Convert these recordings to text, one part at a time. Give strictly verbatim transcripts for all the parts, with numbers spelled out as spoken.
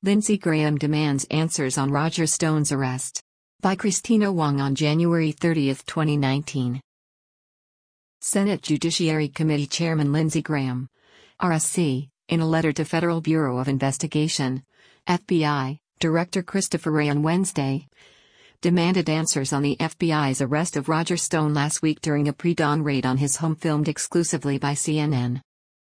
Lindsey Graham demands answers on Roger Stone's arrest. By Christina Wong on January thirtieth, twenty nineteen. Senate Judiciary Committee Chairman Lindsey Graham, R S C, in a letter to Federal Bureau of Investigation, F B I, Director Christopher Wray on Wednesday, demanded answers on the F B I's arrest of Roger Stone last week during a pre-dawn raid on his home filmed exclusively by C N N.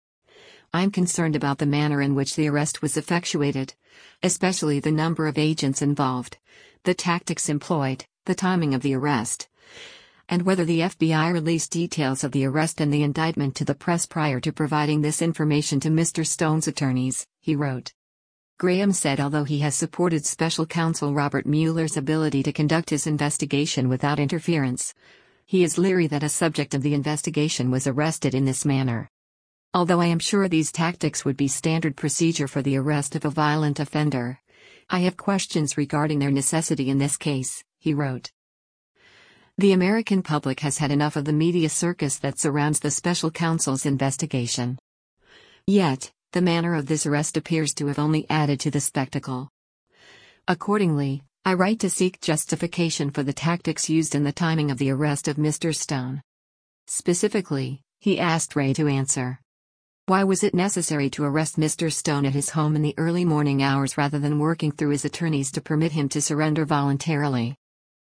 "I'm concerned about the manner in which the arrest was effectuated, especially the number of agents involved, the tactics employed, the timing of the arrest, and whether the F B I released details of the arrest and the indictment to the press prior to providing this information to Mister Stone's attorneys," he wrote. Graham said although he has supported Special Counsel Robert Mueller's ability to conduct his investigation without interference, he is leery that a subject of the investigation was arrested in this manner. "Although I am sure these tactics would be standard procedure for the arrest of a violent offender, I have questions regarding their necessity in this case," he wrote. The American public has had enough of the media circus that surrounds the special counsel's investigation. Yet, the manner of this arrest appears to have only added to the spectacle. Accordingly, I write to seek justification for the tactics used in the timing of the arrest of Mister Stone. Specifically, he asked Wray to answer. Why was it necessary to arrest Mister Stone at his home in the early morning hours rather than working through his attorneys to permit him to surrender voluntarily?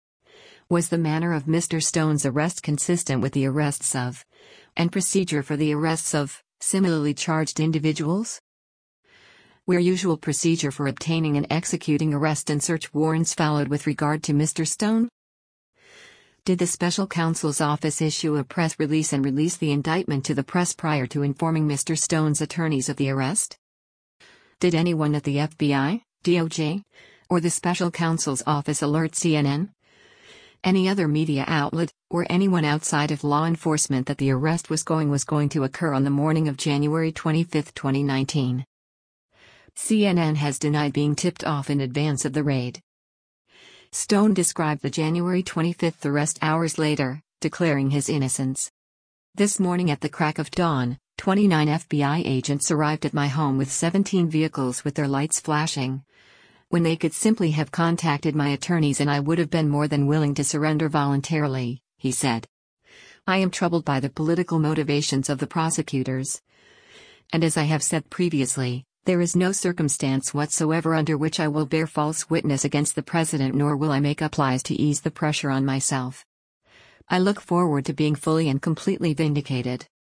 Was the manner of Mister Stone's arrest consistent with the arrests of, and procedure for the arrests of, similarly charged individuals? Were usual procedure for obtaining and executing arrest and search warrants followed with regard to Mister Stone? Did the special counsel's office issue a press release and release the indictment to the press prior to informing Mister Stone's attorneys of the arrest? Did anyone at the F B I, D O J, or the special counsel's office alert C N N, any other media outlet, or anyone outside of law enforcement that the arrest was going was going to occur on the morning of January twenty-fifth, twenty nineteen? C N N has denied being tipped off in advance of the raid. Stone described the January twenty-fifth arrest hours later, declaring his innocence. "This morning at the crack of dawn, twenty-nine F B I agents arrived at my home with seventeen vehicles with their lights flashing, when they could simply have contacted my attorneys and I would have been more than willing to surrender voluntarily," he said. "I am troubled by the political motivations of the prosecutors. And as I have said previously, there is no circumstance whatsoever under which I will bear false witness against the president, nor will I make up lies to ease the pressure on myself. I look forward to being fully and completely vindicated."